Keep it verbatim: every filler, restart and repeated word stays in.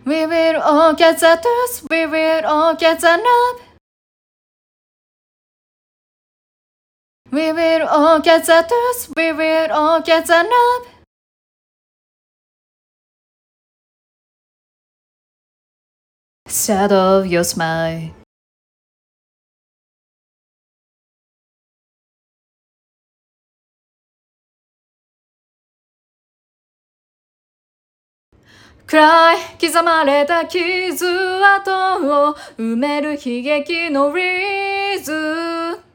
We will all get the dust, we will all get the nub. We will all get the dust, we will all get the nub. Shadow of your smile.暗い刻まれた傷跡を埋める悲劇のリーズ